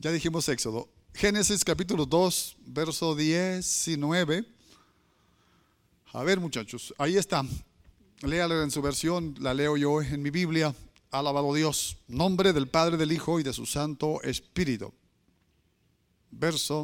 Ya dijimos Éxodo. Génesis capítulo 2, verso 19. A ver, muchachos, ahí está. Léala en su versión, la leo yo en mi Biblia. Alabado Dios. Nombre del Padre, del Hijo y de su Santo Espíritu. Verso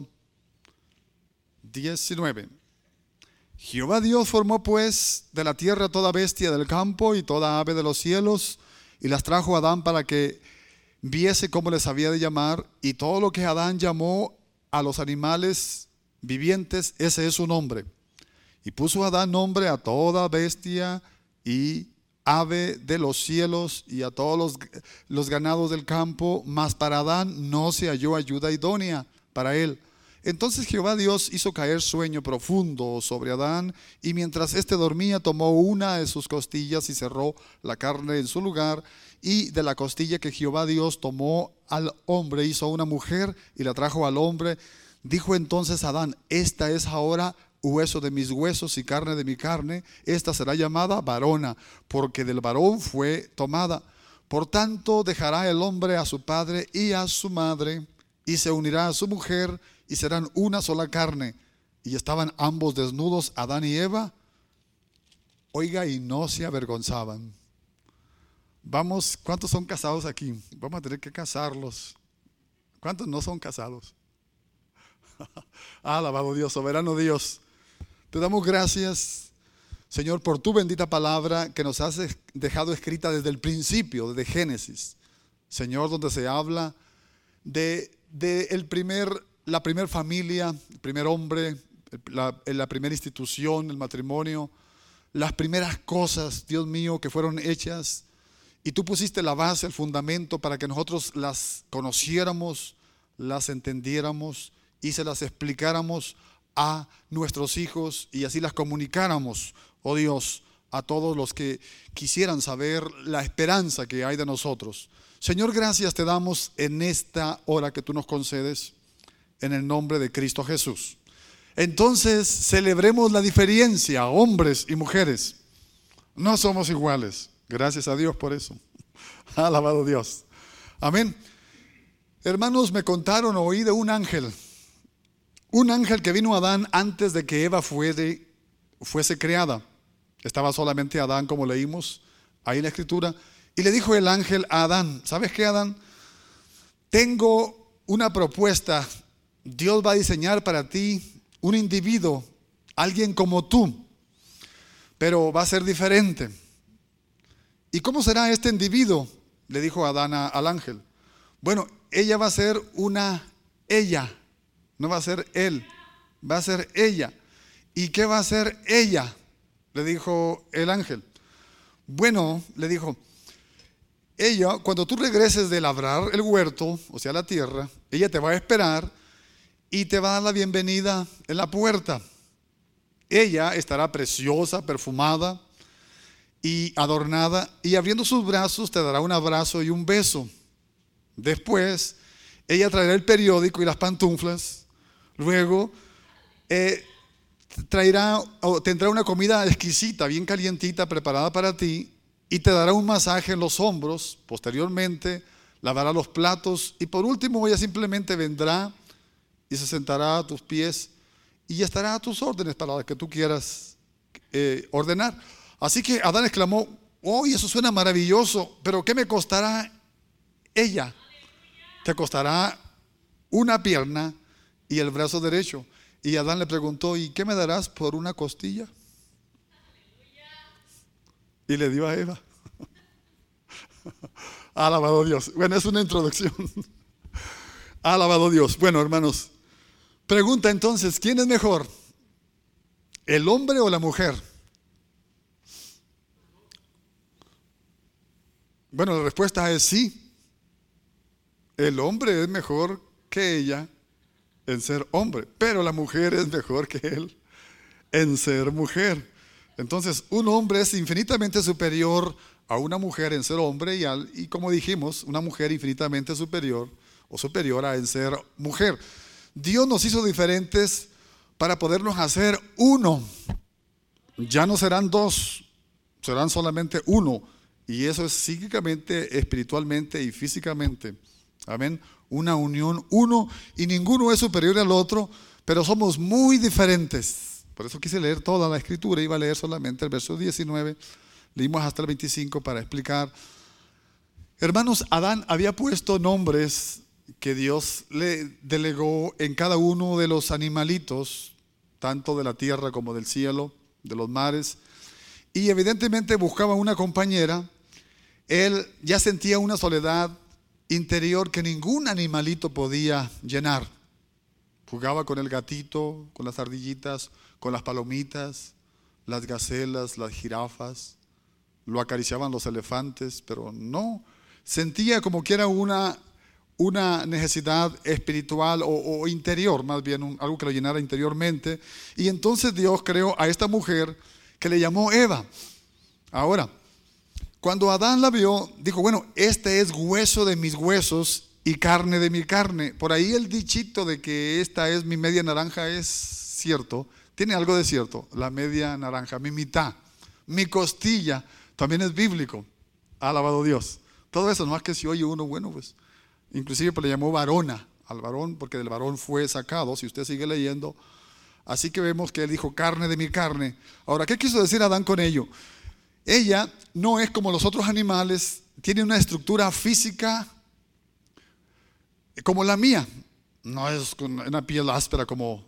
19. Jehová Dios formó pues de la tierra toda bestia del campo y toda ave de los cielos, y las trajo a Adán para que viese cómo les había de llamar. Y todo lo que Adán llamó a los animales vivientes, ese es su nombre. Y puso Adán nombre a toda bestia y ave de los cielos y a todos los ganados del campo, mas para Adán no se halló ayuda idónea para él. Entonces Jehová Dios hizo caer sueño profundo sobre Adán, y mientras éste dormía tomó una de sus costillas y cerró la carne en su lugar, y de la costilla que Jehová Dios tomó al hombre hizo una mujer y la trajo al hombre. Dijo entonces Adán: esta es ahora hueso de mis huesos y carne de mi carne, esta será llamada varona, porque del varón fue tomada. Por tanto dejará el hombre a su padre y a su madre, y se unirá a su mujer, y serán una sola carne. Y estaban ambos desnudos, Adán y Eva, oiga, y no se avergonzaban. Vamos, ¿cuántos son casados aquí? Vamos a tener que casarlos. ¿Cuántos no son casados? Alabado Dios, soberano Dios. Te damos gracias, Señor, por tu bendita palabra que nos has dejado escrita desde el principio, desde Génesis. Señor, donde se habla de la primera familia, el primer hombre, la primera institución, el matrimonio, las primeras cosas, Dios mío, que fueron hechas. Y tú pusiste la base, el fundamento para que nosotros las conociéramos, las entendiéramos y se las explicáramos a nuestros hijos y así las comunicáramos, oh Dios, a todos los que quisieran saber la esperanza que hay de nosotros. Señor, gracias te damos en esta hora que tú nos concedes, en el nombre de Cristo Jesús. Entonces celebremos la diferencia, hombres y mujeres. No somos iguales. Gracias a Dios por eso. Alabado Dios. Amén. Hermanos, me contaron, oí de un ángel que vino a Adán antes de que Eva fuese creada. Estaba solamente Adán, como leímos ahí en la escritura. Y le dijo el ángel a Adán: ¿sabes qué, Adán? Tengo una propuesta. Dios va a diseñar para ti un individuo, alguien como tú, pero va a ser diferente. ¿Y cómo será este individuo? Le dijo Adán al ángel. Bueno, ella va a ser ella, no va a ser él, va a ser ella. ¿Y qué va a ser ella? Le dijo el ángel. Bueno, le dijo, ella, cuando tú regreses de labrar el huerto, o sea la tierra, ella te va a esperar y te va a dar la bienvenida en la puerta. Ella estará preciosa, perfumada y adornada, y abriendo sus brazos te dará un abrazo y un beso. Después ella traerá el periódico y las pantuflas. Luego tendrá una comida exquisita, bien calientita, preparada para ti, y te dará un masaje en los hombros. Posteriormente lavará los platos, y por último ella simplemente vendrá y se sentará a tus pies y estará a tus órdenes para lo que tú quieras ordenar. Así que Adán exclamó: oh, eso suena maravilloso, pero ¿qué me costará ella? Te costará una pierna y el brazo derecho. Y Adán le preguntó: ¿y qué me darás por una costilla? Y le dio a Eva. Alabado Dios. Bueno, es una introducción. Alabado Dios. Bueno, hermanos, pregunta entonces: ¿quién es mejor? ¿El hombre o la mujer? Bueno, la respuesta es sí. El hombre es mejor que ella en ser hombre, pero la mujer es mejor que él en ser mujer. Entonces, un hombre es infinitamente superior a una mujer en ser hombre, y como dijimos, una mujer infinitamente superior o superiora en ser mujer. Dios nos hizo diferentes para podernos hacer uno. Ya no serán dos, serán solamente uno. Y eso es psíquicamente, espiritualmente y físicamente. Amén. una unión, uno y ninguno es superior al otro, pero somos muy diferentes. Por eso quise leer toda la escritura, iba a leer solamente el verso 19, leímos hasta el 25 para explicar. Hermanos, Adán había puesto nombres que Dios le delegó en cada uno de los animalitos, tanto de la tierra como del cielo, de los mares, y evidentemente buscaba una compañera. Él ya sentía una soledad interior que ningún animalito podía llenar. Jugaba con el gatito, con las ardillitas, con las palomitas, las gacelas, las jirafas, lo acariciaban los elefantes, pero no, sentía como que era una necesidad espiritual o interior, más bien algo que lo llenara interiormente. Y entonces Dios creó a esta mujer que le llamó Eva. Ahora, cuando Adán la vio, dijo, bueno, este es hueso de mis huesos y carne de mi carne. Por ahí el dichito de que esta es mi media naranja es cierto, tiene algo de cierto, la media naranja, mi mitad, mi costilla, también es bíblico. Alabado Dios. Todo eso, no más que si oye uno, bueno, pues, inclusive pues le llamó varona al varón, porque del varón fue sacado, si usted sigue leyendo. Así que vemos que él dijo, carne de mi carne. Ahora, ¿qué quiso decir Adán con ello? Ella no es como los otros animales, tiene una estructura física como la mía. No es con una piel áspera como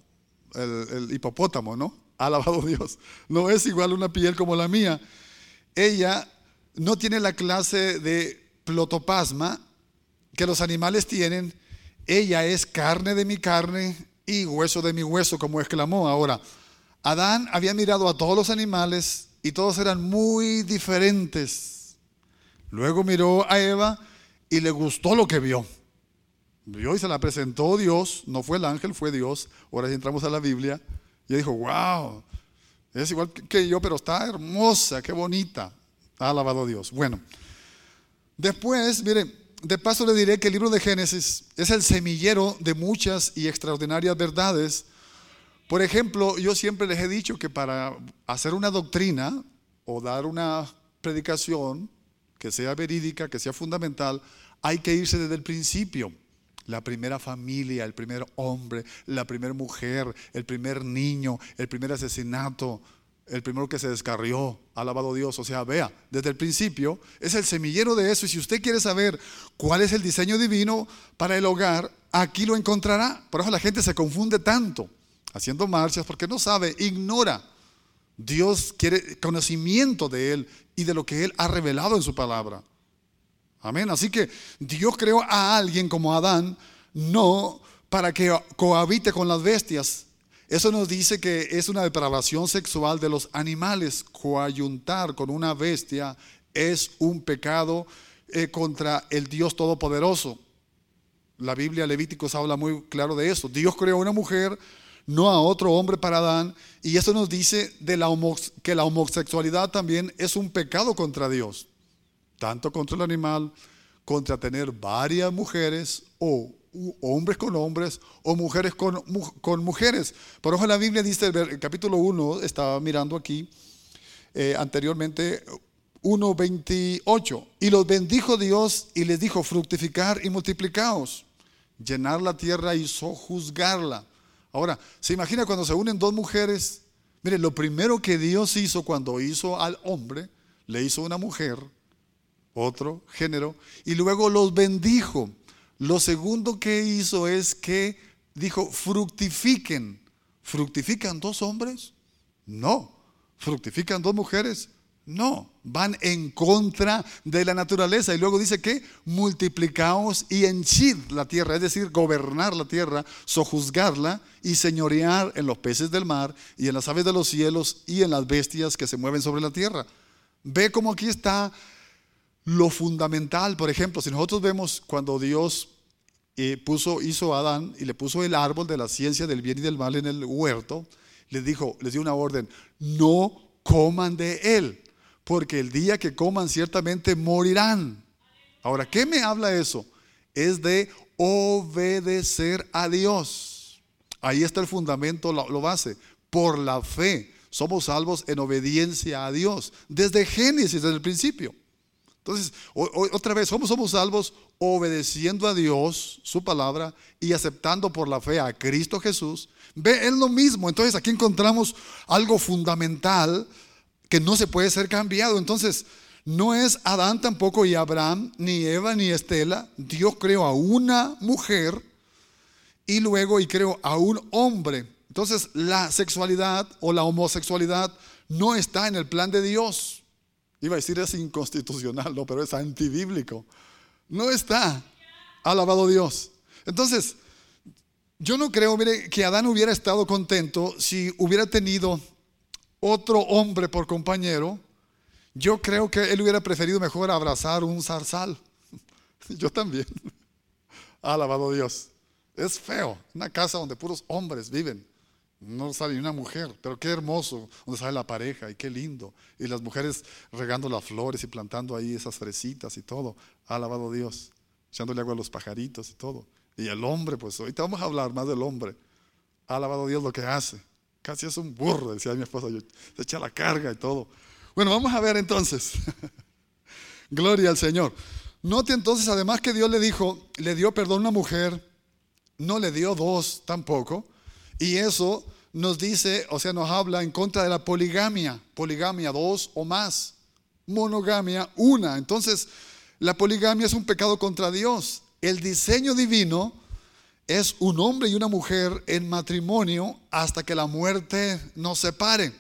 el hipopótamo, ¿no? Alabado Dios. No es igual una piel como la mía. Ella no tiene la clase de plotoplasma que los animales tienen. Ella es carne de mi carne y hueso de mi hueso, como exclamó. Ahora, Adán había mirado a todos los animales y todos eran muy diferentes. Luego miró a Eva y le gustó lo que vio. Vio y se la presentó Dios, no fue el ángel, fue Dios. Ahora si entramos a la Biblia, y dijo, wow, es igual que yo, pero está hermosa, qué bonita. Alabado Dios. Bueno, después, mire, de paso le diré que el libro de Génesis es el semillero de muchas y extraordinarias verdades. Por ejemplo, yo siempre les he dicho que para hacer una doctrina o dar una predicación que sea verídica, que sea fundamental, hay que irse desde el principio. La primera familia, el primer hombre, la primera mujer, el primer niño, el primer asesinato, el primero que se descarrió, alabado Dios. O sea, vea, desde el principio es el semillero de eso. Y si usted quiere saber cuál es el diseño divino para el hogar, aquí lo encontrará. Por eso la gente se confunde tanto haciendo marchas porque no sabe, ignora. Dios quiere conocimiento de Él y de lo que Él ha revelado en su palabra. Amén. Así que Dios creó a alguien como Adán, no para que cohabite con las bestias. Eso nos dice que es una depravación sexual de los animales. Coayuntar con una bestia es un pecado contra el Dios Todopoderoso. La Biblia, Levíticos, habla muy claro de eso. Dios creó a una mujer, no a otro hombre para Adán, y eso nos dice que la homosexualidad también es un pecado contra Dios, tanto contra el animal, contra tener varias mujeres o hombres con hombres o mujeres con mujeres. Por eso la Biblia dice, el capítulo 1, estaba mirando aquí anteriormente, 1:28, y los bendijo Dios y les dijo, fructificar y multiplicaos, llenar la tierra y sojuzgarla. Ahora, ¿se imagina cuando se unen dos mujeres? Mire, lo primero que Dios hizo cuando hizo al hombre, le hizo una mujer, otro género, y luego los bendijo. Lo segundo que hizo es que dijo, fructifiquen. ¿Fructifican dos hombres? No. ¿Fructifican dos mujeres? No. Van en contra de la naturaleza. Y luego dice que multiplicaos y henchid la tierra, es decir, gobernar la tierra, sojuzgarla y señorear en los peces del mar y en las aves de los cielos y en las bestias que se mueven sobre la tierra. Ve cómo aquí está lo fundamental. Por ejemplo, si nosotros vemos cuando Dios hizo a Adán y le puso el árbol de la ciencia del bien y del mal en el huerto, les dio una orden: no coman de él, porque el día que coman ciertamente morirán. Ahora, ¿qué me habla eso? Es de obedecer a Dios. Ahí está el fundamento, lo base. Por la fe somos salvos en obediencia a Dios, desde Génesis, desde el principio. Entonces, otra vez, somos salvos obedeciendo a Dios, su palabra, y aceptando por la fe a Cristo Jesús. Ve, es lo mismo. Entonces aquí encontramos algo fundamental que no se puede ser cambiado. Entonces, no es Adán tampoco y Abraham, ni Eva ni Estela. Dios creó a una mujer y luego creó a un hombre. Entonces, la sexualidad o la homosexualidad no está en el plan de Dios. Iba a decir es inconstitucional, no, pero es antibíblico. No está. Alabado Dios. Entonces, yo no creo, mire, que Adán hubiera estado contento si hubiera tenido otro hombre por compañero. Yo creo que él hubiera preferido mejor abrazar un zarzal. Yo también. Alabado Dios. Es feo, una casa donde puros hombres viven. No sale ni una mujer, pero qué hermoso donde sale la pareja y qué lindo. Y las mujeres regando las flores y plantando ahí esas fresitas y todo. Alabado Dios, echándole agua a los pajaritos y todo. Y el hombre, pues ahorita vamos a hablar más del hombre. Alabado Dios lo que hace. Casi es un burro, decía mi esposa, se echa la carga y todo. Bueno, vamos a ver entonces. Gloria al Señor. Note entonces, además que Dios le dio perdón a una mujer, no le dio dos tampoco. Y eso nos dice, o sea, nos habla en contra de la poligamia. Poligamia, dos o más. Monogamia, una. Entonces, la poligamia es un pecado contra Dios. El diseño divino es un hombre y una mujer en matrimonio hasta que la muerte nos separe.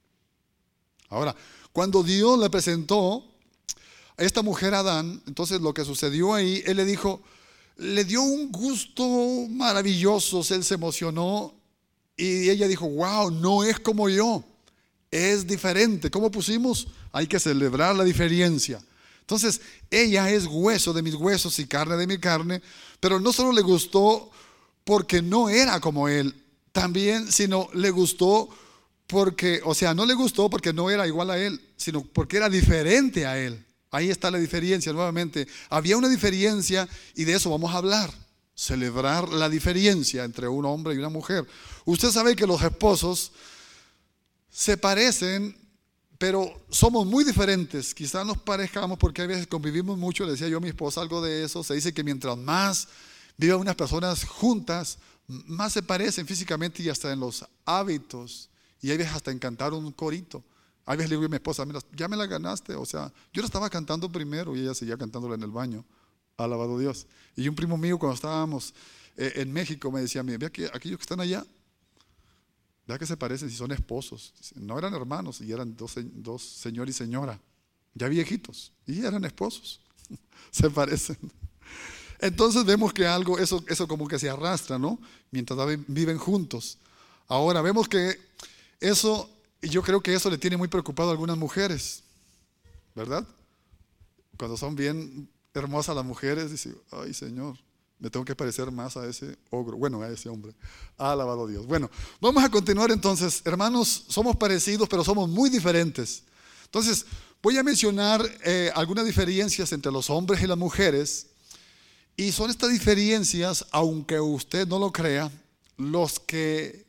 Ahora, cuando Dios le presentó a esta mujer a Adán, entonces lo que sucedió ahí, él le dijo, le dio un gusto maravilloso, él se emocionó. Y ella dijo, wow, no es como yo, es diferente. ¿Cómo pusimos? Hay que celebrar la diferencia. Entonces, ella es hueso de mis huesos y carne de mi carne, pero no solo le gustó porque no era como él, también, sino le gustó porque, o sea, no le gustó porque no era igual a él, sino porque era diferente a él. Ahí está la diferencia nuevamente. Había una diferencia y de eso vamos a hablar. Celebrar la diferencia entre un hombre y una mujer. Usted sabe que los esposos se parecen, pero somos muy diferentes. Quizás nos parezcamos porque a veces convivimos mucho. Le decía yo a mi esposa algo de eso. Se dice que mientras más viven unas personas juntas, más se parecen físicamente y hasta en los hábitos. Y hay veces hasta en cantar un corito. A veces le digo a mi esposa, mira, ya me la ganaste. O sea, yo la estaba cantando primero y ella seguía cantándola en el baño. Alabado Dios. Y un primo mío cuando estábamos en México me decía, mira, ve aquellos que están allá, vea que se parecen si son esposos. No eran hermanos y eran dos señor y señora, ya viejitos, y eran esposos. Se parecen. Entonces vemos que algo, eso como que se arrastra, ¿no? Mientras viven juntos. Ahora vemos que eso, yo creo que eso le tiene muy preocupado a algunas mujeres, ¿verdad? Cuando son bien hermosas las mujeres, dice, ay Señor, me tengo que parecer más a ese ogro, bueno, a ese hombre. Alabado Dios. Bueno, vamos a continuar entonces. Hermanos, somos parecidos, pero somos muy diferentes. Entonces, voy a mencionar algunas diferencias entre los hombres y las mujeres. Y son estas diferencias, aunque usted no lo crea, lo que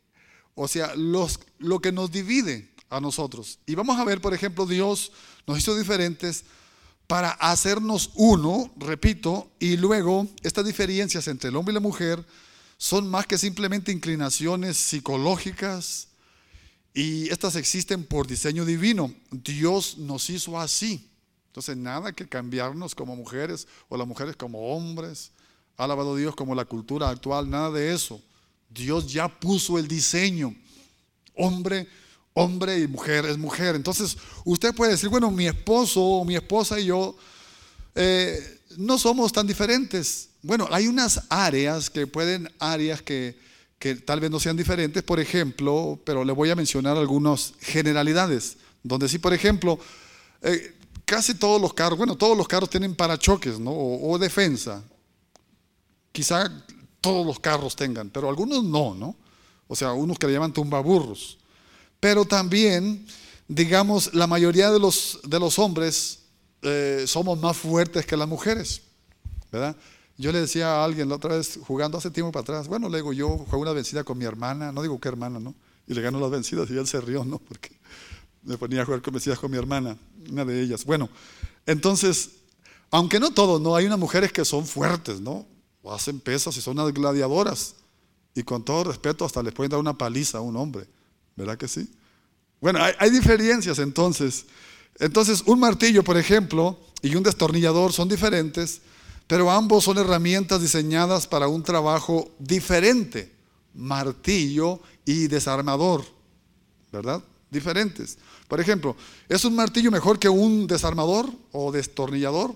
nos divide a nosotros. Y vamos a ver, por ejemplo, Dios nos hizo diferentes para hacernos uno, repito, y luego estas diferencias entre el hombre y la mujer son más que simplemente inclinaciones psicológicas, y estas existen por diseño divino. Dios nos hizo así. Entonces nada que cambiarnos como mujeres o las mujeres como hombres, alabado Dios, como la cultura actual, nada de eso. Dios ya puso el diseño, hombre y mujer es mujer. Entonces usted puede decir, bueno, mi esposo o mi esposa y yo no somos tan diferentes. Bueno, hay unas áreas que tal vez no sean diferentes, por ejemplo, pero le voy a mencionar algunas generalidades, donde sí, por ejemplo, casi todos los carros, bueno, todos los carros tienen parachoques, ¿no? O defensa. Quizá todos los carros tengan, pero algunos no. O sea, unos que le llaman tumbaburros. Pero también, digamos, la mayoría de los hombres somos más fuertes que las mujeres, ¿verdad? Yo le decía a alguien la otra vez, jugando hace tiempo para atrás, bueno, le digo, yo jugué una vencida con mi hermana, no digo qué hermana, ¿no? Y le ganó las vencidas y él se rió, ¿no? Porque me ponía a jugar con vencidas con mi hermana, una de ellas. Bueno, entonces, Aunque no todos, ¿no? Hay unas mujeres que son fuertes, ¿no? O hacen pesas y son unas gladiadoras. Y con todo respeto hasta les pueden dar una paliza a un hombre. ¿Verdad que sí? Bueno, hay diferencias entonces. Entonces, un martillo, por ejemplo, y un destornillador son diferentes, pero ambos son herramientas diseñadas para un trabajo diferente. Martillo y desarmador, ¿verdad? Diferentes. Por ejemplo, ¿es un martillo mejor que un desarmador o destornillador?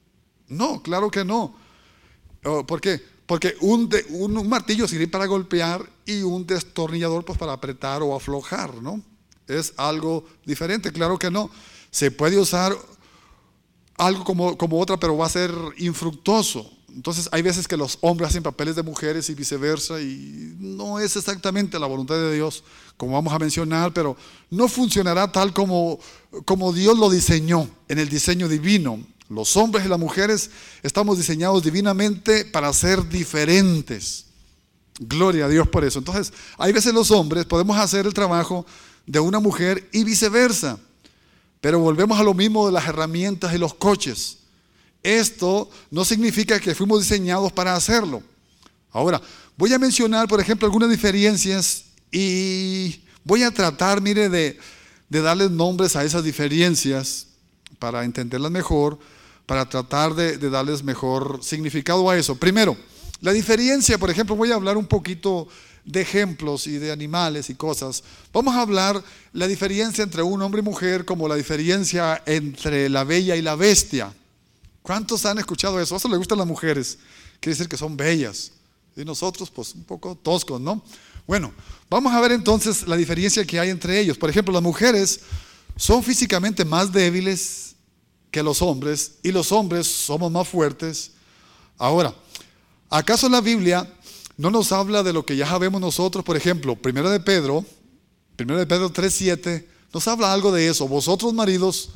No, claro que no. ¿Por qué? Porque un martillo sirve para golpear y un destornillador pues para apretar o aflojar, ¿no? Es algo diferente, claro que no. Se puede usar algo como otra, pero va a ser infructuoso. Entonces hay veces que los hombres hacen papeles de mujeres y viceversa, y no es exactamente la voluntad de Dios, como vamos a mencionar, pero no funcionará tal como Dios lo diseñó en el diseño divino. Los hombres y las mujeres estamos diseñados divinamente para ser diferentes. Gloria a Dios por eso. Entonces, hay veces los hombres podemos hacer el trabajo de una mujer y viceversa. Pero volvemos a lo mismo de las herramientas y los coches. Esto no significa que fuimos diseñados para hacerlo. Ahora, voy a mencionar, por ejemplo, algunas diferencias y voy a tratar, mire, de darles nombres a esas diferencias para entenderlas mejor, para tratar de darles mejor significado a eso. Primero, la diferencia, por ejemplo, voy a hablar un poquito de ejemplos y de animales y cosas. Vamos a hablar la diferencia entre un hombre y mujer, como la diferencia entre la bella y la bestia. ¿Cuántos han escuchado eso? A eso le gustan las mujeres, quiere decir que son bellas. Y nosotros, pues, un poco toscos, ¿no? Bueno, vamos a ver entonces la diferencia que hay entre ellos. Por ejemplo, las mujeres son físicamente más débiles que los hombres, y los hombres somos más fuertes. Ahora, ¿acaso la Biblia no nos habla de lo que ya sabemos nosotros? Por ejemplo, 1 de Pedro 3:7, nos habla algo de eso. Vosotros, maridos,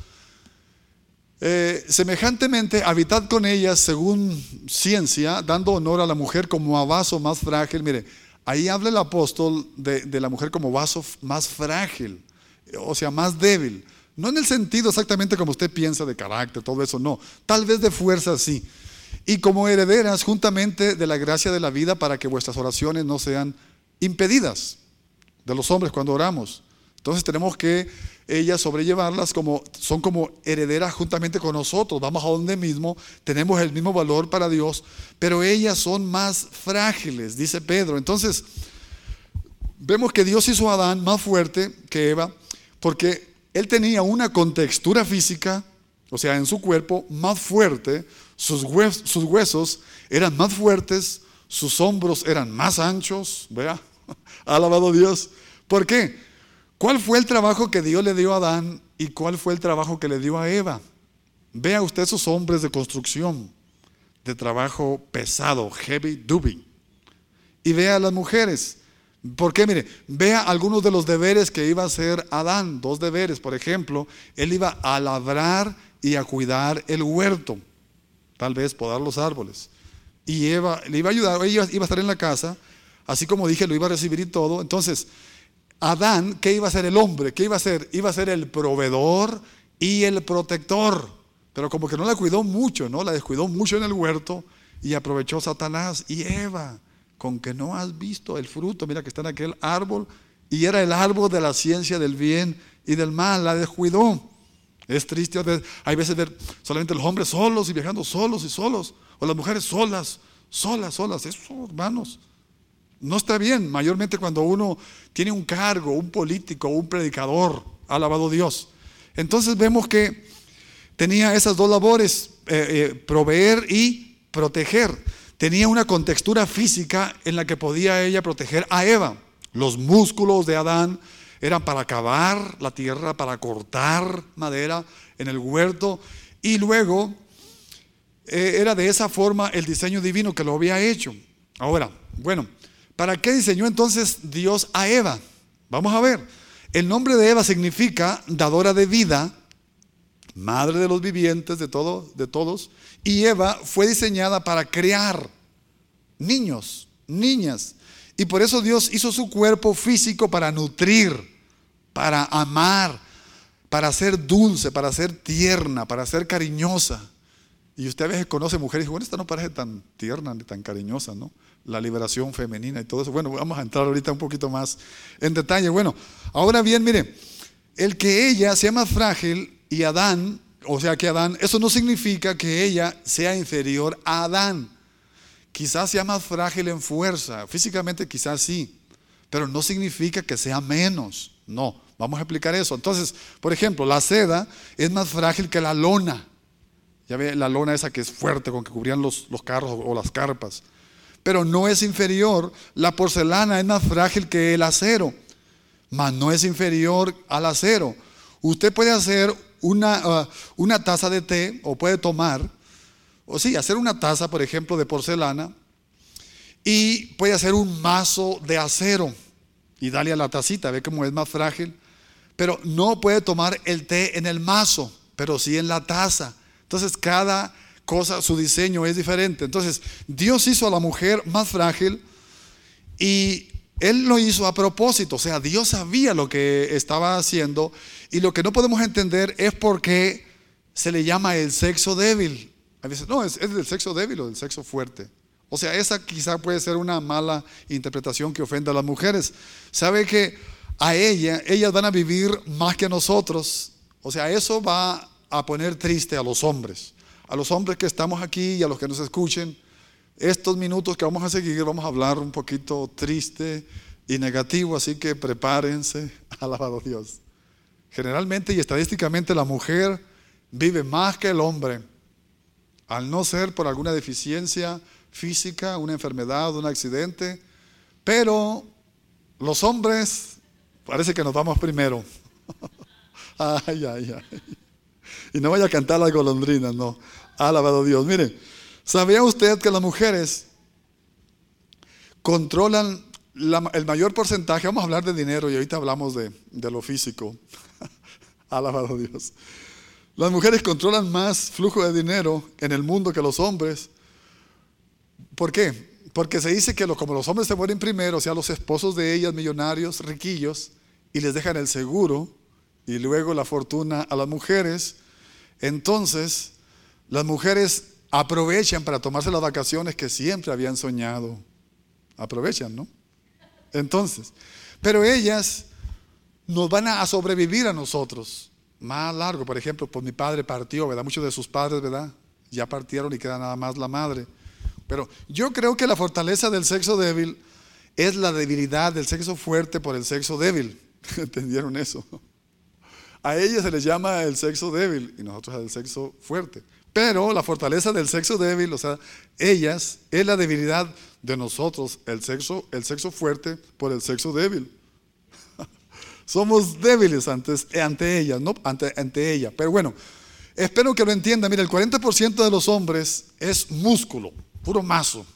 semejantemente habitad con ellas según ciencia, dando honor a la mujer como a vaso más frágil. Mire, ahí habla el apóstol de la mujer como vaso más frágil, o sea, más débil. No en el sentido exactamente como usted piensa de carácter, todo eso, no. Tal vez de fuerza, sí. Y como herederas juntamente de la gracia de la vida, para que vuestras oraciones no sean impedidas de los hombres cuando oramos. Entonces tenemos que ellas sobrellevarlas son como herederas juntamente con nosotros. Vamos a donde mismo, tenemos el mismo valor para Dios, pero ellas son más frágiles, dice Pedro. Entonces, vemos que Dios hizo a Adán más fuerte que Eva, porque él tenía una contextura física, o sea, en su cuerpo, más fuerte. Sus huesos eran más fuertes, sus hombros eran más anchos. Vea, alabado Dios. ¿Por qué? ¿Cuál fue el trabajo que Dios le dio a Adán y cuál fue el trabajo que le dio a Eva? Vea usted esos hombres de construcción, de trabajo pesado, heavy duty. Y vea a las mujeres. ¿Por qué? Mire, vea algunos de los deberes que iba a hacer Adán. 2 deberes, por ejemplo, él iba a labrar y a cuidar el huerto, tal vez podar los árboles. Y Eva le iba a ayudar, ella iba a estar en la casa, así como dije, lo iba a recibir y todo. Entonces, Adán, ¿qué iba a hacer el hombre? ¿Qué iba a hacer? Iba a ser el proveedor y el protector. Pero como que no la cuidó mucho, ¿no? La descuidó mucho en el huerto y aprovechó Satanás. Y Eva, con que no has visto el fruto, mira que está en aquel árbol, y era el árbol de la ciencia del bien y del mal, la descuidó. Es triste, hay veces ver solamente los hombres solos y viajando solos y solos, o las mujeres solas. Eso, hermanos, no está bien, mayormente cuando uno tiene un cargo, un político, un predicador, alabado Dios. Entonces vemos que tenía esas 2 labores, proveer y proteger. Tenía una contextura física en la que podía ella proteger a Eva. Los músculos de Adán eran para cavar la tierra, para cortar madera en el huerto, y luego era de esa forma el diseño divino que lo había hecho. Ahora, bueno, ¿para qué diseñó entonces Dios a Eva? Vamos a ver. El nombre de Eva significa dadora de vida, madre de los vivientes, de todos, y Eva fue diseñada para crear niños, niñas, y por eso Dios hizo su cuerpo físico para nutrir, para amar, para ser dulce, para ser tierna, para ser cariñosa. Y usted a veces conoce mujeres y dice, bueno, esta no parece tan tierna ni tan cariñosa, ¿no? La liberación femenina y todo eso. Bueno, vamos a entrar ahorita un poquito más en detalle. Bueno, ahora bien, mire, el que ella sea más frágil y Adán, o sea que Adán, eso no significa que ella sea inferior a Adán. Quizás sea más frágil en fuerza, físicamente quizás sí, pero no significa que sea menos. No, vamos a explicar eso. Entonces, por ejemplo, la seda es más frágil que la lona. Ya ve, la lona esa que es fuerte, con que cubrían los carros o las carpas. Pero no es inferior. La porcelana es más frágil que el acero, mas no es inferior al acero. Usted puede hacer una taza de té, o puede tomar, o sí, hacer una taza, por ejemplo, de porcelana, y puede hacer un mazo de acero y darle a la tacita, ve cómo es más frágil. Pero no puede tomar el té en el mazo, pero sí en la taza. Entonces cada cosa, su diseño es diferente. Entonces Dios hizo a la mujer más frágil y Él lo hizo a propósito. O sea, Dios sabía lo que estaba haciendo, y lo que no podemos entender es por qué se le llama el sexo débil. A veces, no, es del sexo débil o del sexo fuerte. O sea, esa quizá puede ser una mala interpretación que ofenda a las mujeres. Sabe que a ellas van a vivir más que nosotros. O sea, eso va a poner triste a los hombres que estamos aquí y a los que nos escuchen. Estos minutos que vamos a seguir, vamos a hablar un poquito triste y negativo, así que prepárense. Alabado Dios. Generalmente y estadísticamente la mujer vive más que el hombre, al no ser por alguna deficiencia física, una enfermedad, un accidente. Pero los hombres parece que nos vamos primero. Ay, ay, ay. Y no vaya a cantar las golondrinas, no. Alabado Dios. Mire, ¿sabía usted que las mujeres controlan el mayor porcentaje? Vamos a hablar de dinero y ahorita hablamos de lo físico. Alabado Dios. Las mujeres controlan más flujo de dinero en el mundo que los hombres. ¿Por qué? Porque se dice que como los hombres se mueren primero, o sea, los esposos de ellas, millonarios, riquillos, y les dejan el seguro y luego la fortuna a las mujeres, entonces las mujeres aprovechan para tomarse las vacaciones que siempre habían soñado. Aprovechan, ¿no? Entonces, pero ellas nos van a sobrevivir a nosotros más largo. Por ejemplo, pues mi padre partió, ¿verdad? Muchos de sus padres, ¿verdad? Ya partieron y queda nada más la madre. Pero yo creo que la fortaleza del sexo débil es la debilidad del sexo fuerte por el sexo débil. ¿Entendieron eso? A ellas se les llama el sexo débil y nosotros el sexo fuerte. Pero la fortaleza del sexo débil, o sea, ellas, es la debilidad de nosotros, el sexo fuerte por el sexo débil. Somos débiles ante ellas, ¿no? Ante ella. Pero bueno, espero que lo entiendan. Mira, el 40% de los hombres es músculo, puro mazo.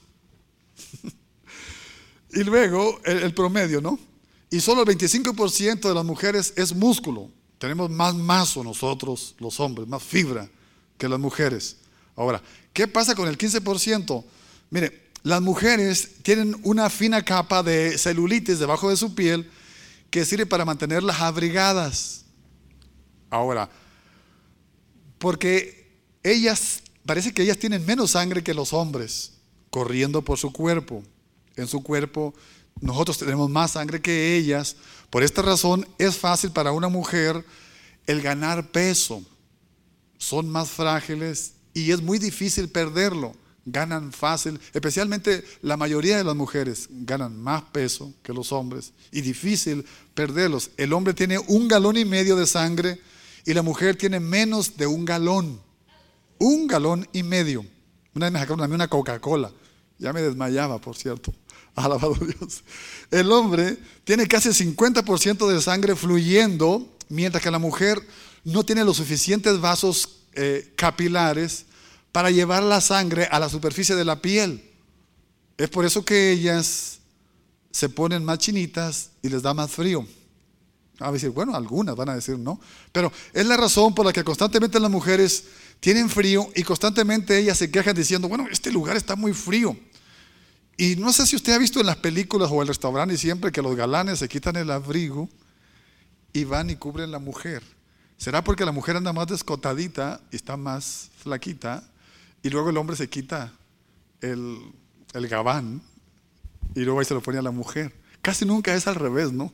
Y luego el promedio, ¿no? Y solo el 25% de las mujeres es músculo. Tenemos más mazo nosotros, los hombres, más fibra que las mujeres. Ahora, ¿qué pasa con el 15%? Mire, las mujeres tienen una fina capa de celulitis debajo de su piel que sirve para mantenerlas abrigadas. Ahora, porque parece que ellas tienen menos sangre que los hombres corriendo por su cuerpo. En su cuerpo nosotros tenemos más sangre que ellas. Por esta razón es fácil para una mujer el ganar peso. Son más frágiles y es muy difícil perderlo. Ganan fácil, especialmente la mayoría de las mujeres ganan más peso que los hombres y difícil perderlos. El hombre tiene 1,5 galones de sangre y la mujer tiene menos de 1 galón. 1,5 galones. Una vez me sacaron a mí una Coca-Cola, ya me desmayaba, por cierto. Alabado Dios. El hombre tiene casi 50% de sangre fluyendo, mientras que la mujer no tiene los suficientes vasos capilares para llevar la sangre a la superficie de la piel. Es por eso que ellas se ponen más chinitas y les da más frío. A decir, bueno, algunas van a decir no, pero es la razón por la que constantemente las mujeres tienen frío y constantemente ellas se quejan diciendo, bueno, este lugar está muy frío. Y no sé si usted ha visto en las películas o en el restaurante siempre que los galanes se quitan el abrigo y van y cubren la mujer. ¿Será porque la mujer anda más descotadita y está más flaquita? y luego el hombre se quita el gabán y luego ahí se lo pone a la mujer. Casi nunca es al revés, ¿no?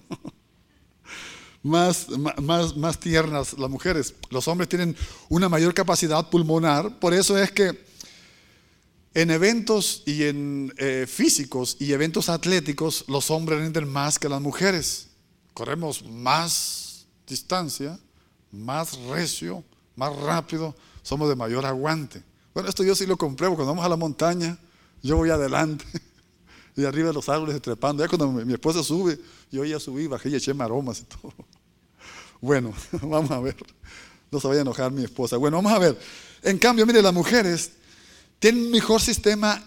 Más tiernas las mujeres. Los hombres tienen una mayor capacidad pulmonar, por eso es que en eventos y en físicos y eventos atléticos los hombres rinden más que las mujeres. Corremos más distancia, más recio, más rápido, somos de mayor aguante. Bueno, esto yo sí lo compruebo. Cuando vamos a la montaña, yo voy adelante y arriba de los árboles trepando. Ya cuando mi esposa sube, yo ya subí, bajé y eché maromas y todo. Bueno, vamos a ver. No se vaya a enojar mi esposa. Bueno, vamos a ver. En cambio, mire, las mujeres tienen un mejor sistema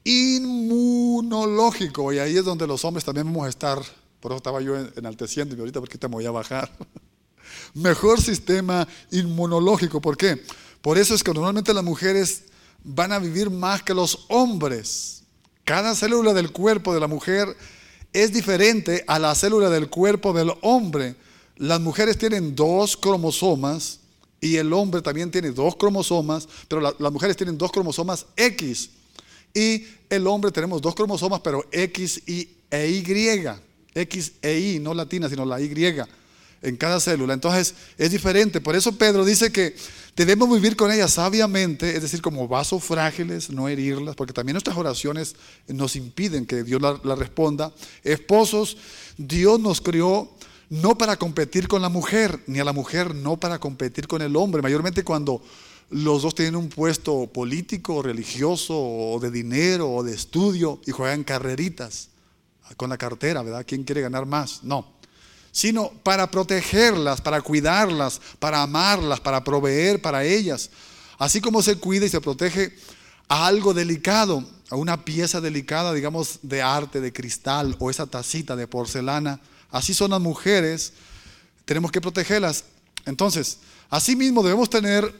inmunológico, y ahí es donde los hombres también vamos a estar. Por eso estaba yo enalteciéndome ahorita, porque te me voy a bajar. Mejor sistema inmunológico. ¿Por qué? Por eso es que normalmente las mujeres van a vivir más que los hombres. Cada célula del cuerpo de la mujer es diferente a la célula del cuerpo del hombre. Las mujeres tienen 2 cromosomas y el hombre también tiene 2 cromosomas, pero las mujeres tienen 2 cromosomas X y el hombre tenemos 2 cromosomas, pero X e Y. X e Y, no latina, sino la Y en cada célula. Entonces es diferente. Por eso Pedro dice que debemos vivir con ellas sabiamente, es decir, como vasos frágiles, no herirlas, porque también nuestras oraciones nos impiden que Dios la responda. Esposos, Dios nos crió no para competir con la mujer, ni a la mujer no para competir con el hombre, mayormente cuando los dos tienen un puesto político, religioso, o de dinero, o de estudio, y juegan carreritas con la cartera, ¿verdad? ¿Quién quiere ganar más? No, sino para protegerlas, para cuidarlas, para amarlas, para proveer para ellas. Así como se cuida y se protege a algo delicado, a una pieza delicada, digamos, de arte, de cristal, o esa tacita de porcelana, así son las mujeres, tenemos que protegerlas. Entonces, así mismo debemos tener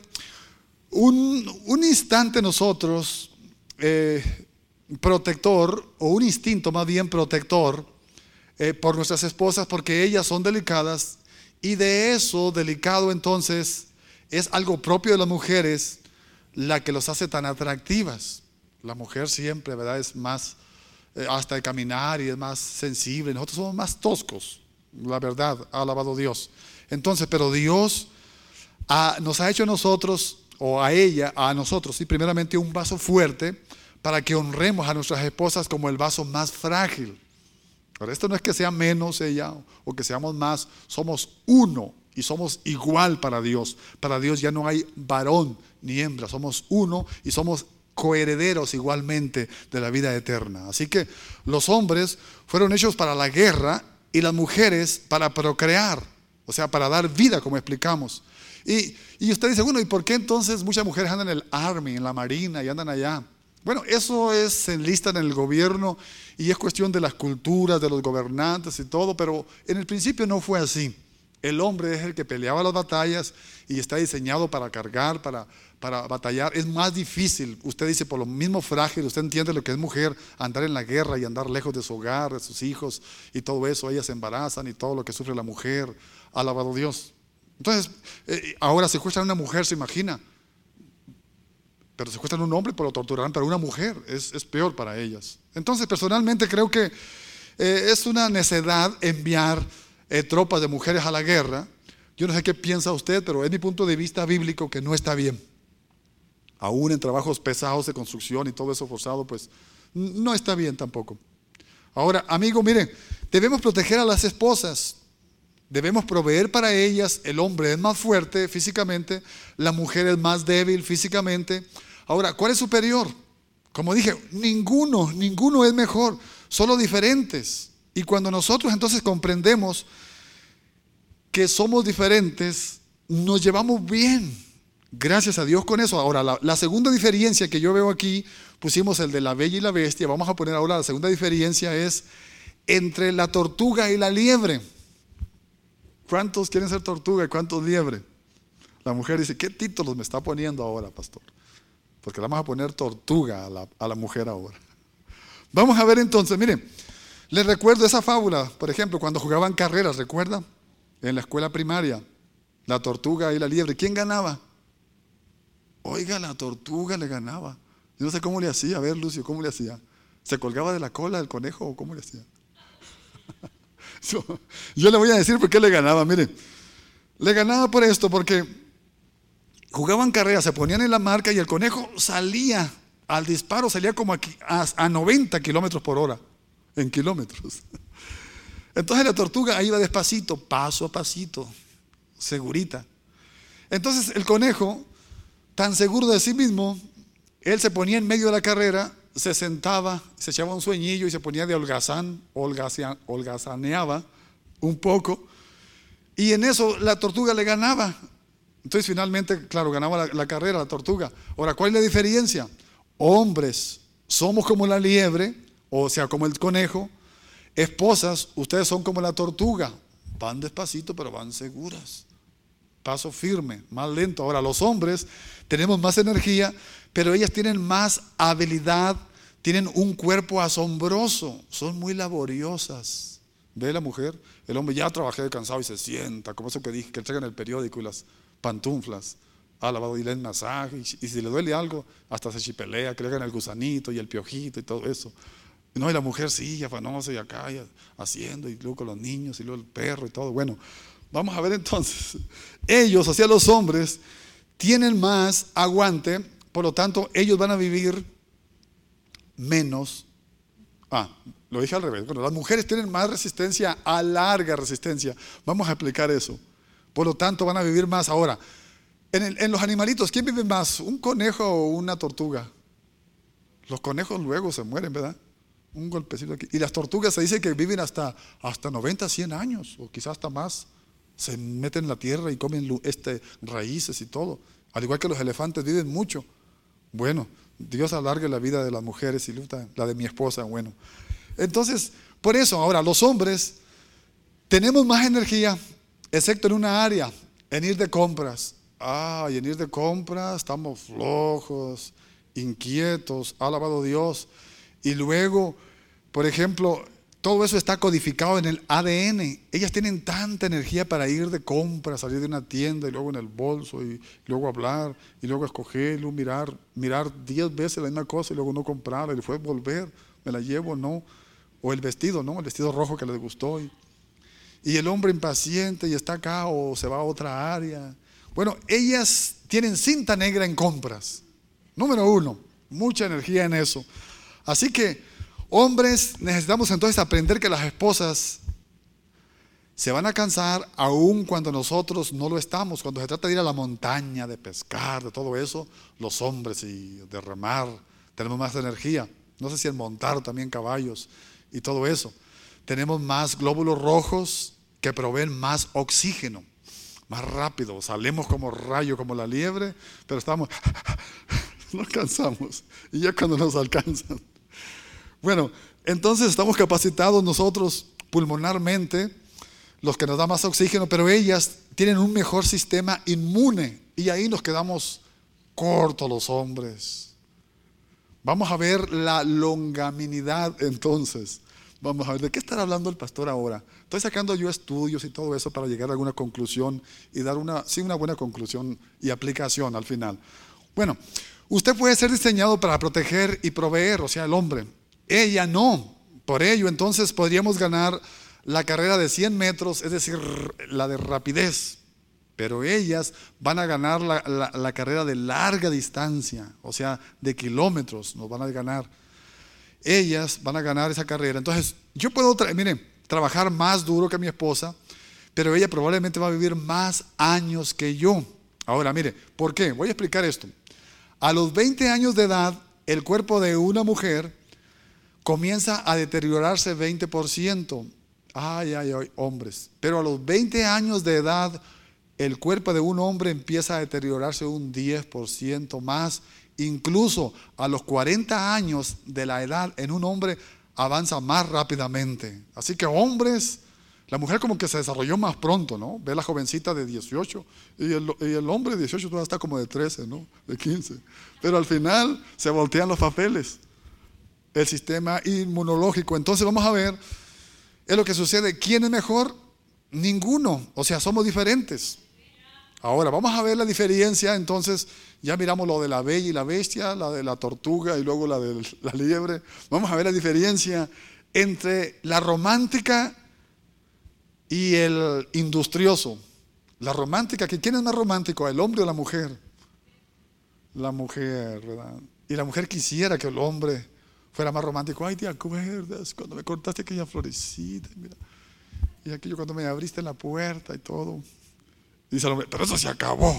un instante nosotros protector, o un instinto más bien protector por nuestras esposas, porque ellas son delicadas, y de eso delicado entonces es algo propio de las mujeres la que los hace tan atractivas. La mujer siempre, ¿verdad?, es más hasta de caminar y es más sensible. Nosotros somos más toscos, la verdad, alabado Dios. Entonces, pero Dios nos ha hecho a nosotros, o a ella, a nosotros, sí, primeramente un vaso fuerte para que honremos a nuestras esposas como el vaso más frágil. Pero esto no es que sea menos ella o que seamos más, somos uno y somos igual para Dios. Para Dios ya no hay varón ni hembra, somos uno y somos coherederos igualmente de la vida eterna. Así que los hombres fueron hechos para la guerra y las mujeres para procrear, o sea, para dar vida, como explicamos. Y usted dice, bueno, ¿y por qué entonces muchas mujeres andan en el Army, en la Marina y andan allá? Bueno, eso se enlistan en el gobierno y es cuestión de las culturas, de los gobernantes y todo, pero en el principio no fue así. El hombre es el que peleaba las batallas y está diseñado para cargar, para batallar. Es más difícil, usted dice, por lo mismo frágil, usted entiende lo que es mujer, andar en la guerra y andar lejos de su hogar, de sus hijos y todo eso. Ellas se embarazan y todo lo que sufre la mujer, alabado Dios. Entonces, ahora secuestran a una mujer, ¿se imagina? Pero secuestran a un hombre, pero lo torturarán, pero una mujer es peor para ellas. Entonces, personalmente creo que es una necedad enviar tropas de mujeres a la guerra. Yo no sé qué piensa usted, pero es mi punto de vista bíblico que no está bien. Aún en trabajos pesados de construcción y todo eso forzado, pues no está bien tampoco. Ahora, amigo, mire, debemos proteger a las esposas. Debemos proveer para ellas. El hombre es más fuerte físicamente, la mujer es más débil físicamente. Ahora, ¿cuál es superior? Como dije, ninguno es mejor, solo diferentes. Y cuando nosotros entonces comprendemos que somos diferentes, nos llevamos bien. Gracias a Dios con eso. Ahora, la segunda diferencia que yo veo aquí, pusimos el de la bella y la bestia. Vamos a poner ahora la segunda diferencia, es entre la tortuga y la liebre. ¿Cuántos quieren ser tortuga y cuántos liebre? La mujer dice, ¿qué títulos me está poniendo ahora, pastor? Porque le vamos a poner tortuga a la mujer ahora. Vamos a ver entonces, miren, les recuerdo esa fábula, por ejemplo, cuando jugaban carreras, ¿recuerda? En la escuela primaria, la tortuga y la liebre, ¿quién ganaba? Oiga, la tortuga le ganaba. Yo no sé cómo le hacía. A ver, Lucio, ¿cómo le hacía? ¿Se colgaba de la cola del conejo o cómo le hacía? Yo le voy a decir por qué le ganaba. Mire, le ganaba por esto, porque jugaban carreras, se ponían en la marca y el conejo salía al disparo, salía como a 90 kilómetros por hora, en kilómetros. Entonces la tortuga iba despacito, paso a pasito, segurita. Entonces el conejo, tan seguro de sí mismo, él se ponía en medio de la carrera, se sentaba, se echaba un sueñillo y se ponía de holgazaneaba un poco, y en eso la tortuga le ganaba. Entonces finalmente, claro, ganaba la carrera la tortuga. Ahora, ¿cuál es la diferencia? Hombres, somos como la liebre, o sea, como el conejo. Esposas, ustedes son como la tortuga, van despacito pero van seguras, paso firme, más lento. Ahora los hombres tenemos más energía, pero ellas tienen más habilidad, tienen un cuerpo asombroso, son muy laboriosas. ¿Ve la mujer? El hombre ya trabajé cansado y se sienta, como eso que dije, que entregan el periódico y las pantuflas, lavado y le den masaje, y si le duele algo, hasta se chipelea, que le hagan el gusanito y el piojito y todo eso. No, y la mujer sí, afanosa y acá y haciendo, y luego con los niños y luego el perro y todo. Bueno, vamos a ver entonces. Ellos, o sea, los hombres, tienen más aguante, por lo tanto, ellos van a vivir menos. Lo dije al revés. Bueno, las mujeres tienen más resistencia a larga resistencia. Vamos a explicar eso. Por lo tanto, van a vivir más. Ahora, en los animalitos, ¿quién vive más? ¿Un conejo o una tortuga? Los conejos luego se mueren, ¿verdad? Un golpecito aquí. Y las tortugas se dice que viven hasta 90, 100 años, o quizás hasta más. Se meten en la tierra y comen raíces y todo. Al igual que los elefantes viven mucho. Bueno, Dios alargue la vida de las mujeres y la de mi esposa. Bueno, entonces, por eso, ahora los hombres tenemos más energía, excepto en una área, en ir de compras. Y en ir de compras estamos flojos, inquietos, alabado Dios. Y luego, por ejemplo, todo eso está codificado en el ADN. Ellas tienen tanta energía para ir de compras, salir de una tienda y luego en el bolso y luego hablar y luego escoger y luego mirar 10 veces la misma cosa y luego no comprarla y después volver, me la llevo o no. O el vestido, ¿no? El vestido rojo que les gustó. Y el hombre impaciente y está acá o se va a otra área. Bueno, ellas tienen cinta negra en compras. Número 1, mucha energía en eso. Así que, hombres, necesitamos entonces aprender que las esposas se van a cansar aún cuando nosotros no lo estamos. Cuando se trata de ir a la montaña, de pescar, de todo eso, los hombres y de remar, tenemos más energía. No sé si en montar también caballos y todo eso. Tenemos más glóbulos rojos que proveen más oxígeno, más rápido. Salimos como rayo, como la liebre, pero nos cansamos. Y ya cuando nos alcanzan. Bueno, entonces estamos capacitados nosotros pulmonarmente, los que nos da más oxígeno, pero ellas tienen un mejor sistema inmune y ahí nos quedamos cortos los hombres. Vamos a ver la longaminidad entonces. Vamos a ver, ¿de qué estará hablando el pastor ahora? Estoy sacando yo estudios y todo eso para llegar a alguna conclusión y dar una buena conclusión y aplicación al final. Bueno, usted puede ser diseñado para proteger y proveer, o sea, el hombre. Ella no. Por ello, entonces podríamos ganar la carrera de 100 metros, es decir, la de rapidez. Pero ellas van a ganar la carrera de larga distancia, o sea, de kilómetros nos van a ganar. Ellas van a ganar esa carrera. Entonces, yo puedo, trabajar más duro que mi esposa, pero ella probablemente va a vivir más años que yo. Ahora, mire, ¿por qué? Voy a explicar esto. A los 20 años de edad, el cuerpo de una mujer comienza a deteriorarse 20%. Ay, hombres. Pero a los 20 años de edad, el cuerpo de un hombre empieza a deteriorarse un 10% más. Incluso a los 40 años de la edad en un hombre avanza más rápidamente. Así que hombres, la mujer como que se desarrolló más pronto, ¿no? Ve la jovencita de 18 y el hombre de 18 todavía está como de 13, ¿no? De 15. Pero al final se voltean los papeles. El sistema inmunológico. Entonces vamos a ver, es lo que sucede. ¿Quién es mejor? Ninguno. O sea, somos diferentes. Ahora, vamos a ver la diferencia. Entonces, ya miramos lo de la bella y la bestia, la de la tortuga y luego la de la liebre. Vamos a ver la diferencia entre la romántica y el industrioso. La romántica, ¿quién es más romántico, el hombre o la mujer? La mujer, ¿verdad? Y la mujer quisiera que el hombre fuera más romántico. Ay, ¿te acuerdas cuando me cortaste aquella florecita? Mira, y aquello cuando me abriste la puerta y todo. Dice el hombre, pero eso se acabó.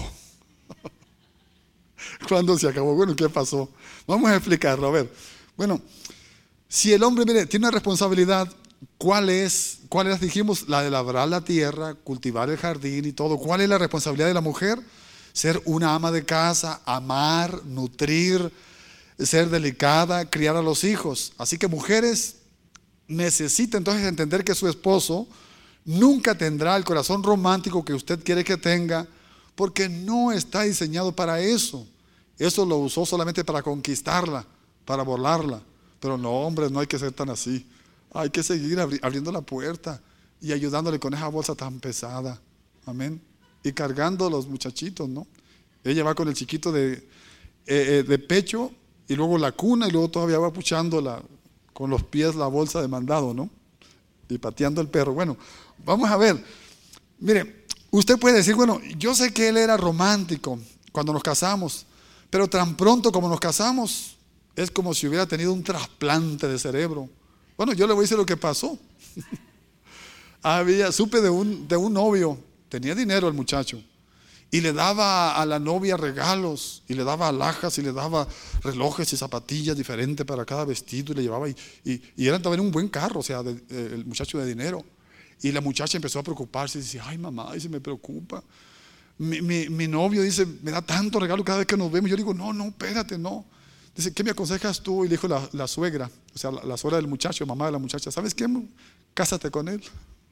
¿Cuándo se acabó? Bueno, ¿qué pasó? Vamos a explicarlo, a ver. Bueno, si el hombre, mire, tiene una responsabilidad, ¿cuál es? Dijimos, la de labrar la tierra, cultivar el jardín y todo. ¿Cuál es la responsabilidad de la mujer? Ser una ama de casa, amar, nutrir, ser delicada, criar a los hijos. Así que mujeres necesitan entonces entender que su esposo nunca tendrá el corazón romántico que usted quiere que tenga, porque no está diseñado para eso. Eso lo usó solamente para conquistarla, para volarla. Pero no, hombres, no hay que ser tan así. Hay que seguir abriendo la puerta y ayudándole con esa bolsa tan pesada. Amén. Y cargando a los muchachitos, ¿no? Ella va con el chiquito de pecho y luego la cuna y luego todavía va puchando con los pies la bolsa de mandado, ¿no? Y pateando el perro. Bueno, vamos a ver. Mire, usted puede decir, bueno, yo sé que él era romántico cuando nos casamos, pero tan pronto como nos casamos, es como si hubiera tenido un trasplante de cerebro. Bueno, yo le voy a decir lo que pasó. Supe de un novio, tenía dinero el muchacho, y le daba a la novia regalos, y le daba alhajas, y le daba relojes y zapatillas diferentes para cada vestido, y le llevaba, y era también un buen carro, o sea, el muchacho de dinero. Y la muchacha empezó a preocuparse, y dice, ay mamá, dice, me preocupa. Mi novio dice, me da tanto regalo cada vez que nos vemos. Yo digo, no, espérate, no. Dice, ¿qué me aconsejas tú? Y le dijo la suegra, o sea, la suegra del muchacho, mamá de la muchacha, ¿sabes qué? Cásate con él.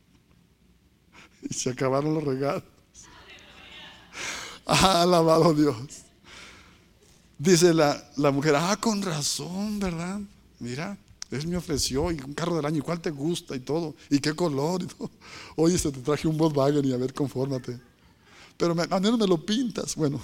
Y se acabaron los regalos. Alabado Dios. Dice la mujer, con razón, ¿verdad? Mira, él me ofreció y un carro del año, ¿y cuál te gusta? Y todo, y qué color y todo. Oye, te traje un Volkswagen y a ver, confórmate. Pero a menos me lo pintas. Bueno,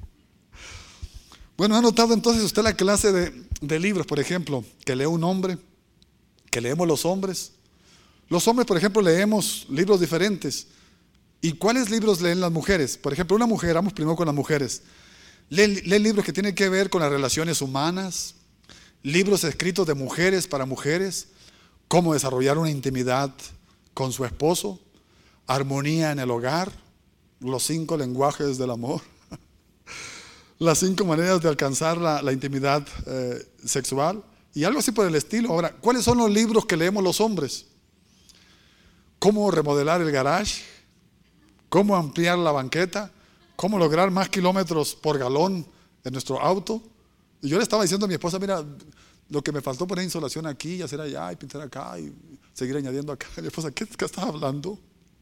¿ha notado entonces usted la clase de libros, por ejemplo, que lee un hombre, que leemos los hombres? Los hombres, por ejemplo, leemos libros diferentes. ¿Y cuáles libros leen las mujeres? Por ejemplo, una mujer, vamos primero con las mujeres. Lee libros que tienen que ver con las relaciones humanas, libros escritos de mujeres para mujeres, cómo desarrollar una intimidad con su esposo, armonía en el hogar, los 5 lenguajes del amor, las 5 maneras de alcanzar la intimidad sexual y algo así por el estilo. Ahora, ¿cuáles son los libros que leemos los hombres? ¿Cómo remodelar el garage? ¿Cómo ampliar la banqueta? ¿Cómo lograr más kilómetros por galón en nuestro auto? Y yo le estaba diciendo a mi esposa, mira, lo que me faltó poner insolación aquí y hacer allá y pintar acá y seguir añadiendo acá. Mi esposa, ¿qué estás hablando?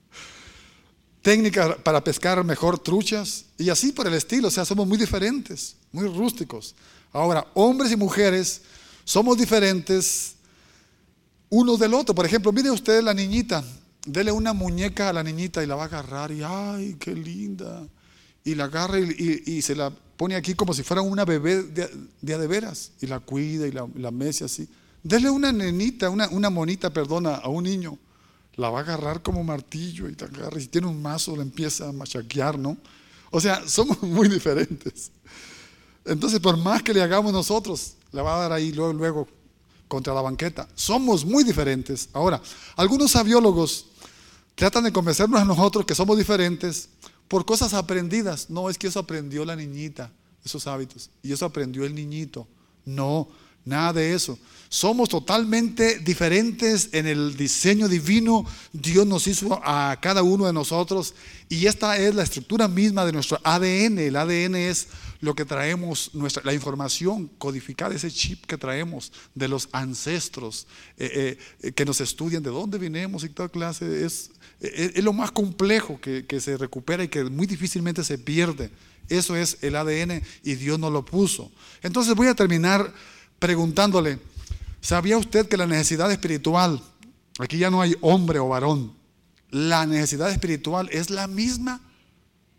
Técnicas para pescar mejor truchas y así por el estilo. O sea, somos muy diferentes, muy rústicos. Ahora, hombres y mujeres somos diferentes unos del otro. Por ejemplo, mire usted la niñita, dele una muñeca a la niñita y la va a agarrar y ¡ay, qué linda! Y la agarra y se la pone aquí como si fuera una bebé de a de veras y la cuida y la mece así. Dele una nenita, una monita, perdona, a un niño. La va a agarrar como martillo y la agarra, y si tiene un mazo la empieza a machaquear, ¿no? O sea, somos muy diferentes. Entonces, por más que le hagamos nosotros, le va a dar ahí luego contra la banqueta. Somos muy diferentes. Ahora, algunos sabiólogos tratan de convencernos a nosotros que somos diferentes por cosas aprendidas. No, es que eso aprendió la niñita, esos hábitos, y eso aprendió el niñito. No, nada de eso. Somos totalmente diferentes en el diseño divino. Dios nos hizo a cada uno de nosotros y esta es la estructura misma de nuestro ADN. El ADN es lo que traemos, la información codificada, ese chip que traemos de los ancestros que nos estudian de dónde vinimos y toda clase. Es lo más complejo que se recupera y que muy difícilmente se pierde. Eso es el ADN y Dios nos lo puso. Entonces voy a terminar preguntándole, ¿sabía usted que la necesidad espiritual, aquí ya no hay hombre o varón, la necesidad espiritual es la misma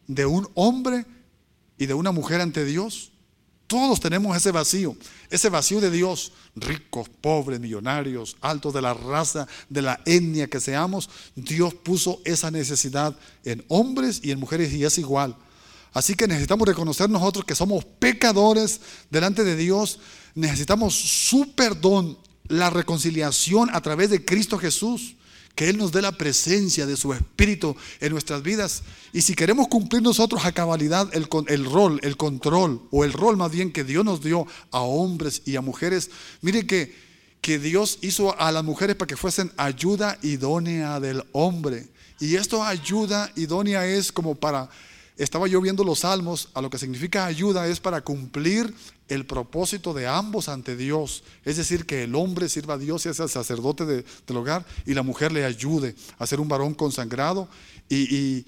de un hombre y de una mujer ante Dios? Todos tenemos ese vacío de Dios, ricos, pobres, millonarios, altos de la raza, de la etnia que seamos. Dios puso esa necesidad en hombres y en mujeres y es igual. Así que necesitamos reconocer nosotros que somos pecadores delante de Dios. Necesitamos su perdón, la reconciliación a través de Cristo Jesús. Que Él nos dé la presencia de su Espíritu en nuestras vidas. Y si queremos cumplir nosotros a cabalidad el rol, el control, o el rol más bien que Dios nos dio a hombres y a mujeres, mire que Dios hizo a las mujeres para que fuesen ayuda idónea del hombre. Y esto ayuda idónea es como para, estaba yo viendo los salmos, a lo que significa ayuda es para cumplir el propósito de ambos ante Dios. Es decir, que el hombre sirva a Dios y sea el sacerdote del hogar, y la mujer le ayude a ser un varón consagrado y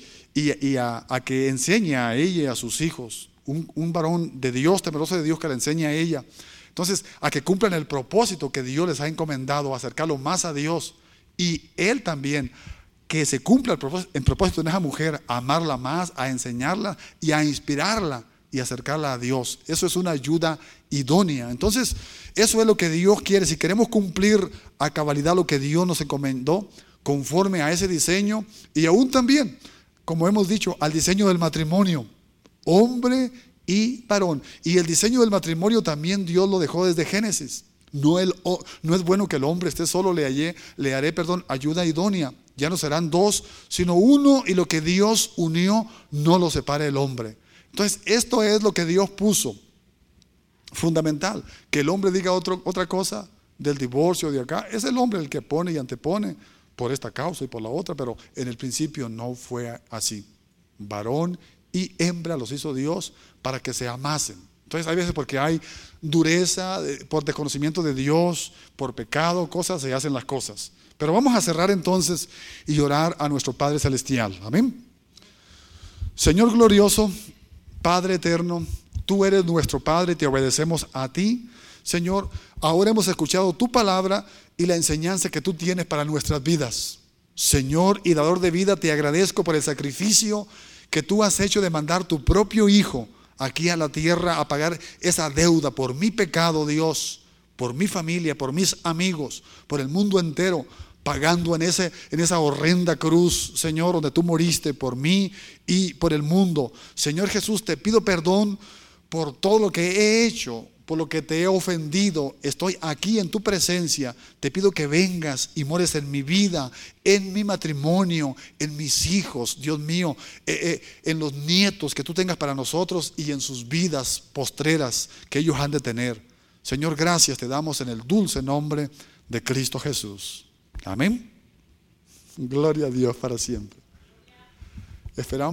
a que enseñe a ella y a sus hijos. Un varón de Dios, temeroso de Dios, que le enseñe a ella. Entonces, a que cumplan el propósito que Dios les ha encomendado, acercarlo más a Dios. Y Él también, que se cumpla el propósito de esa mujer, a amarla más, a enseñarla y a inspirarla y acercarla a Dios. Eso es una ayuda idónea. Entonces, eso es lo que Dios quiere. Si queremos cumplir a cabalidad lo que Dios nos encomendó, conforme a ese diseño, y aún también, como hemos dicho, al diseño del matrimonio, hombre y varón. Y el diseño del matrimonio también Dios lo dejó desde Génesis. No es bueno que el hombre esté solo, le haré ayuda idónea. Ya no serán dos, sino uno, y lo que Dios unió no lo separe el hombre. Entonces, esto es lo que Dios puso fundamental. Que el hombre diga otra cosa del divorcio de acá, es el hombre el que pone y antepone por esta causa y por la otra, pero en el principio no fue así. Varón y hembra los hizo Dios para que se amasen. Entonces, hay veces porque hay dureza, por desconocimiento de Dios, por pecado, cosas, se hacen las cosas. Pero vamos a cerrar entonces y orar a nuestro Padre Celestial. Amén. Señor glorioso, Padre eterno, tú eres nuestro Padre y te obedecemos a ti. Señor, ahora hemos escuchado tu palabra y la enseñanza que tú tienes para nuestras vidas. Señor y dador de vida, te agradezco por el sacrificio que tú has hecho de mandar tu propio Hijo aquí a la tierra a pagar esa deuda por mi pecado, Dios, por mi familia, por mis amigos, por el mundo entero, pagando en esa horrenda cruz, Señor, donde tú moriste por mí y por el mundo. Señor Jesús, te pido perdón por todo lo que he hecho, por lo que te he ofendido. Estoy aquí en tu presencia. Te pido que vengas y mores en mi vida, en mi matrimonio, en mis hijos, Dios mío, en los nietos que tú tengas para nosotros y en sus vidas postreras que ellos han de tener. Señor, gracias te damos en el dulce nombre de Cristo Jesús. Amén. Gloria a Dios para siempre. Esperamos.